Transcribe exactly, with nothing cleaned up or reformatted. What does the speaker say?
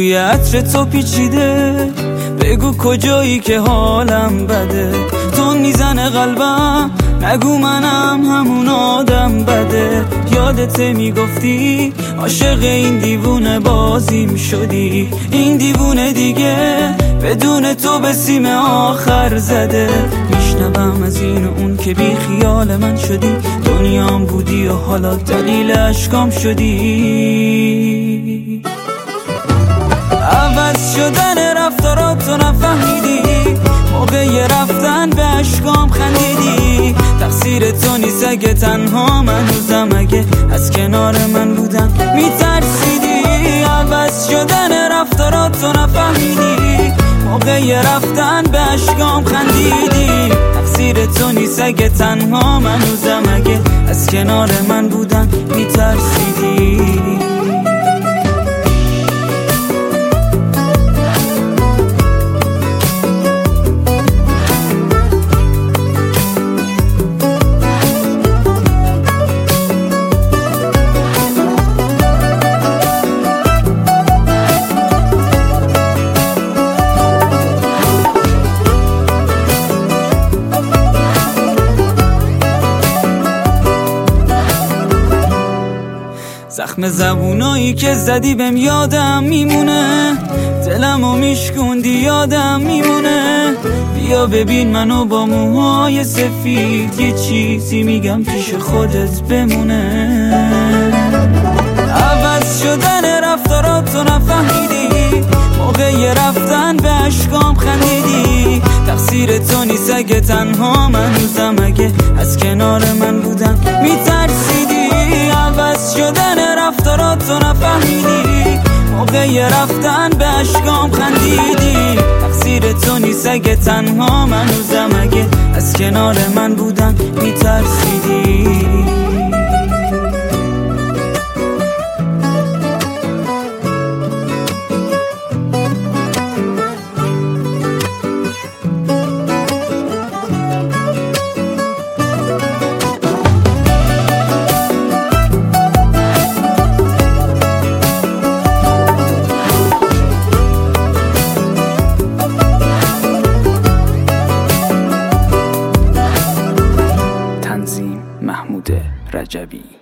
بوی عطر تو پیچیده، بگو کجایی که حالم بده. تو میزنه قلبم، نگو منم همون آدم بده. یادت میگفتی عاشق این دیوونه بازیم شدی. این دیوونه دیگه بدون تو به سیم آخر زده. میشنوم از این و اون که بی خیال من شدی. دنیام بودی و حالا دلیل اشکام شدی. عوض شدن رفتاراتو نفهمیدی، موقع رفتن به اشکام خندیدی. تقصیر تو نیست اگه تنها من روزم، اگه از کنار من بودن میترسیدی. عوض شدن رفتاراتو نفهمیدی، موقع رفتن به اشکام خندیدی. تقصیر تو نیست اگه تنها من روزم، اگه از کنار من بودن میترسیدی. زخم زبونایی که زدی بهم یادم میمونه. دلمو میشکوندی یادم میمونه. بیا ببین منو با موهای سفید، یه چیزی میگم پیش خودت بمونه. عوض شدن رفتاراتو نفهمیدی، موقع رفتن به اشکام خندیدی. تقصیر تو نیست اگه تنها من روزم، اگه از کنار من بودن میترسیدی. عوض شدن رفتاراتو نفهمیدی، موقع رفتن به اشکام خندیدی. تقصیر تو نیست اگه تنها من روزم، اگه از کنار من بودن میترسیدی. محمود رجبی.